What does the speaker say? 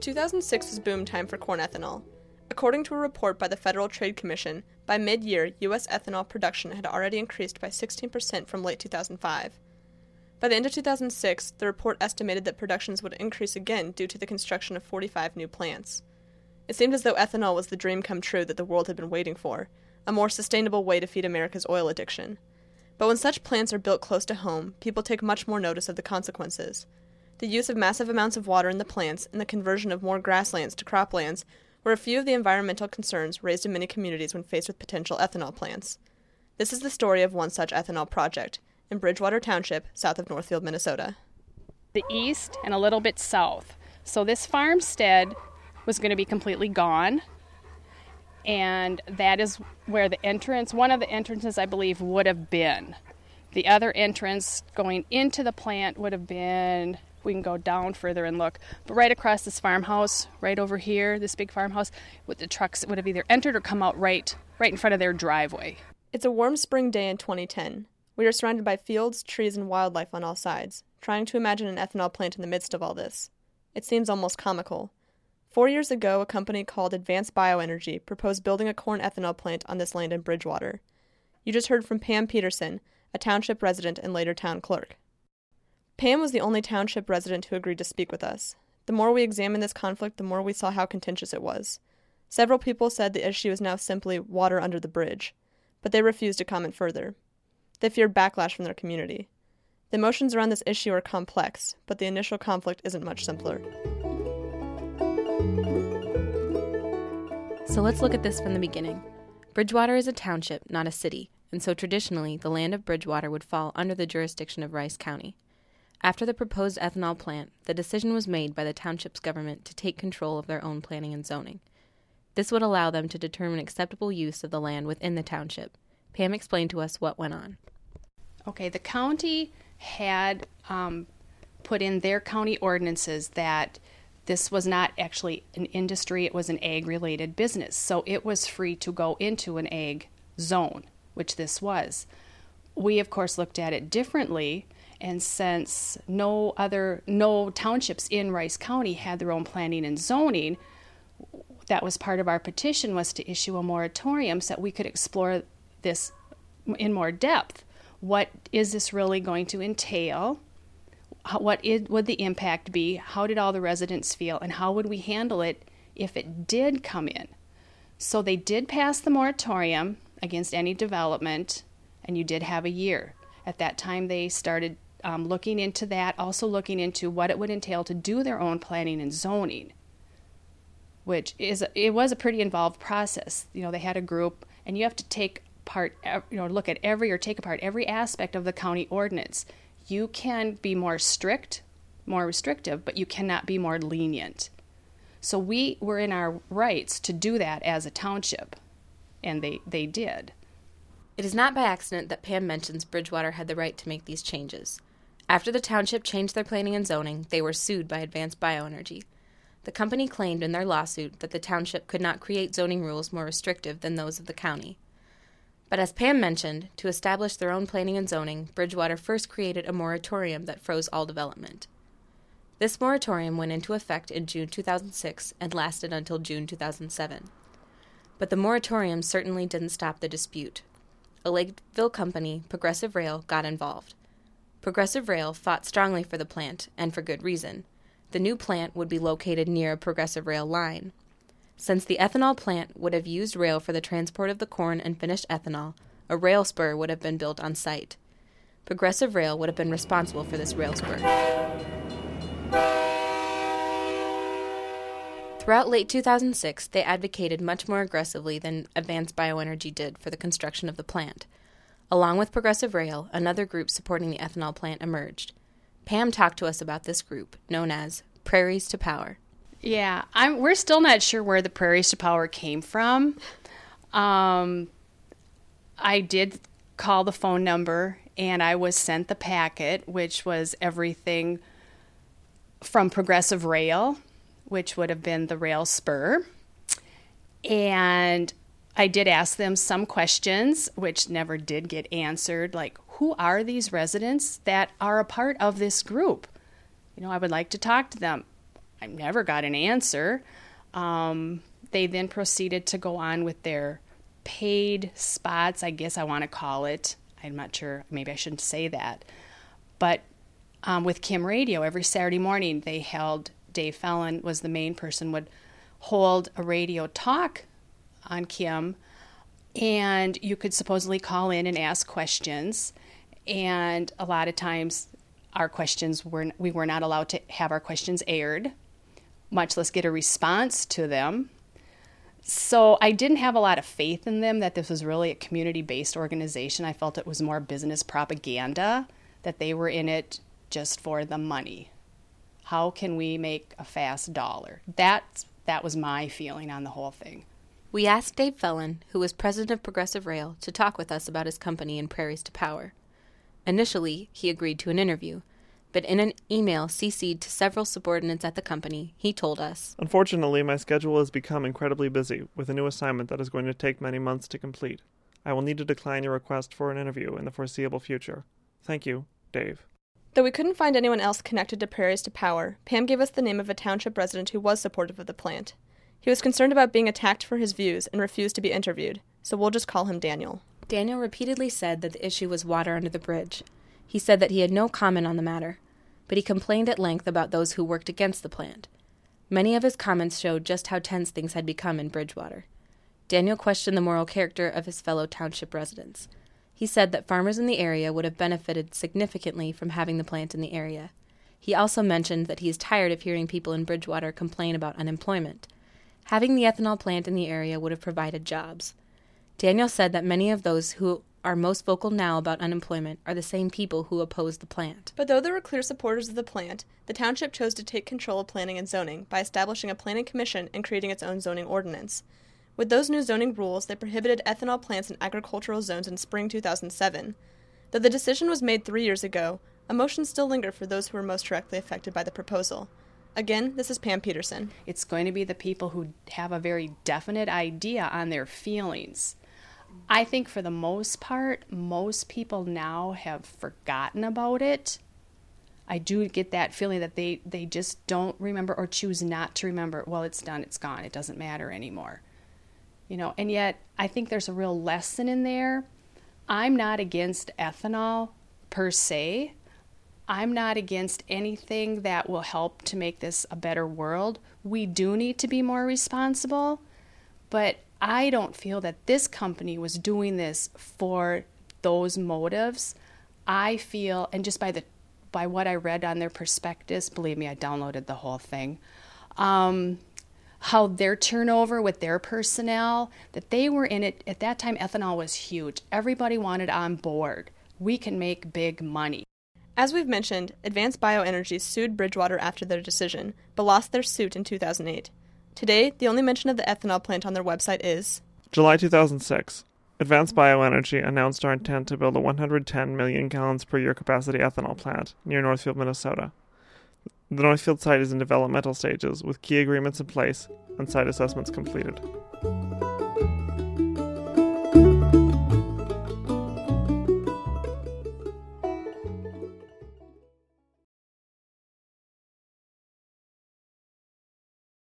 2006 was boom time for corn ethanol. According to a report by the Federal Trade Commission, by mid-year, U.S. ethanol production had already increased by 16% from late 2005. By the end of 2006, the report estimated that productions would increase again due to the construction of 45 new plants. It seemed as though ethanol was the dream come true that the world had been waiting for, a more sustainable way to feed America's oil addiction. But when such plants are built close to home, people take much more notice of the consequences. The use of massive amounts of water in the plants and the conversion of more grasslands to croplands were a few of the environmental concerns raised in many communities when faced with potential ethanol plants. This is the story of one such ethanol project in Bridgewater Township, south of Northfield, Minnesota. The east and a little bit south. So this farmstead was going to be completely gone, and that is where the entrance, one of the entrances I believe would have been. The other entrance going into the plant would have been, we can go down further and look, but right across this farmhouse, right over here, this big farmhouse, with the trucks would have either entered or come out right in front of their driveway. It's a warm spring day in 2010. We are surrounded by fields, trees, and wildlife on all sides, trying to imagine an ethanol plant in the midst of all this. It seems almost comical. 4 years ago, a company called Advanced Bioenergy proposed building a corn ethanol plant on this land in Bridgewater. You just heard from Pam Peterson, a township resident and later town clerk. Pam was the only township resident who agreed to speak with us. The more we examined this conflict, the more we saw how contentious it was. Several people said the issue is now simply water under the bridge, but they refused to comment further. They feared backlash from their community. The emotions around this issue are complex, but the initial conflict isn't much simpler. So let's look at this from the beginning. Bridgewater is a township, not a city, and so traditionally the land of Bridgewater would fall under the jurisdiction of Rice County. After the proposed ethanol plant, the decision was made by the township's government to take control of their own planning and zoning. This would allow them to determine acceptable use of the land within the township. Pam explained to us what went on. Okay, the county had put in their county ordinances that this was not actually an industry, it was an ag-related business. So it was free to go into an ag zone, which this was. We, of course, looked at it differently, and since no townships in Rice County had their own planning and zoning, that was part of our petition, was to issue a moratorium so that we could explore this in more depth. What is this really going to entail? What would the impact be? How did all the residents feel? And how would we handle it if it did come in? So they did pass the moratorium against any development, and you did have a year. At that time, they started looking into that, also looking into what it would entail to do their own planning and zoning, which was a pretty involved process. You know, they had a group, and you have to take look at take apart every aspect of the county ordinance. You can be more strict, more restrictive, but you cannot be more lenient. So we were in our rights to do that as a township, and they did. It is not by accident that Pam mentions Bridgewater had the right to make these changes. After the township changed their planning and zoning, they were sued by Advanced Bioenergy. The company claimed in their lawsuit that the township could not create zoning rules more restrictive than those of the county. But as Pam mentioned, to establish their own planning and zoning, Bridgewater first created a moratorium that froze all development. This moratorium went into effect in June 2006 and lasted until June 2007. But the moratorium certainly didn't stop the dispute. A Lakeville company, Progressive Rail, got involved. Progressive Rail fought strongly for the plant, and for good reason. The new plant would be located near a Progressive Rail line. Since the ethanol plant would have used rail for the transport of the corn and finished ethanol, a rail spur would have been built on site. Progressive Rail would have been responsible for this rail spur. Throughout late 2006, they advocated much more aggressively than Advanced Bioenergy did for the construction of the plant. Along with Progressive Rail, another group supporting the ethanol plant emerged. Pam talked to us about this group, known as Prairies to Power. Yeah, we're still not sure where the Prairies to Power came from. I did call the phone number, and I was sent the packet, which was everything from Progressive Rail, which would have been the rail spur. And I did ask them some questions, which never did get answered, like, who are these residents that are a part of this group? You know, I would like to talk to them. I never got an answer. They then proceeded to go on with their paid spots, I guess I want to call it. I'm not sure. Maybe I shouldn't say that. But with Kim Radio, every Saturday morning they held, Dave Fellon was the main person, would hold a radio talk on Kim, and you could supposedly call in and ask questions. And a lot of times we were not allowed to have our questions aired, much less get a response to them. So I didn't have a lot of faith in them that this was really a community-based organization. I felt it was more business propaganda, that they were in it just for the money. How can we make a fast dollar? That was my feeling on the whole thing. We asked Dave Fellon, who was president of Progressive Rail, to talk with us about his company in Prairies to Power. Initially, he agreed to an interview, but in an email CC'd to several subordinates at the company, he told us, "Unfortunately, my schedule has become incredibly busy with a new assignment that is going to take many months to complete. I will need to decline your request for an interview in the foreseeable future. Thank you, Dave." Though we couldn't find anyone else connected to Prairies to Power, Pam gave us the name of a township resident who was supportive of the plant. He was concerned about being attacked for his views and refused to be interviewed, so we'll just call him Daniel. Daniel repeatedly said that the issue was water under the bridge. He said that he had no comment on the matter, but he complained at length about those who worked against the plant. Many of his comments showed just how tense things had become in Bridgewater. Daniel questioned the moral character of his fellow township residents. He said that farmers in the area would have benefited significantly from having the plant in the area. He also mentioned that he is tired of hearing people in Bridgewater complain about unemployment. Having the ethanol plant in the area would have provided jobs. Daniel said that many of those who are most vocal now about unemployment are the same people who oppose the plant. But though there were clear supporters of the plant, the township chose to take control of planning and zoning by establishing a planning commission and creating its own zoning ordinance. With those new zoning rules, they prohibited ethanol plants in agricultural zones in spring 2007. Though the decision was made 3 years ago, emotions still linger for those who were most directly affected by the proposal. Again, this is Pam Peterson. It's going to be the people who have a very definite idea on their feelings. I think for the most part, most people now have forgotten about it. I do get that feeling that they just don't remember or choose not to remember. Well, it's done, it's gone, it doesn't matter anymore. And yet I think there's a real lesson in there. I'm not against ethanol per se. I'm not against anything that will help to make this a better world. We do need to be more responsible, but I don't feel that this company was doing this for those motives. I feel, and just by what I read on their prospectus, believe me, I downloaded the whole thing, how their turnover with their personnel, that they were in it. At that time, ethanol was huge. Everybody wanted on board. We can make big money. As we've mentioned, Advanced Bioenergy sued Bridgewater after their decision, but lost their suit in 2008. Today, the only mention of the ethanol plant on their website is July 2006. Advanced Bioenergy announced our intent to build a 110 million gallons per year capacity ethanol plant near Northfield, Minnesota. The Northfield site is in developmental stages, with key agreements in place and site assessments completed.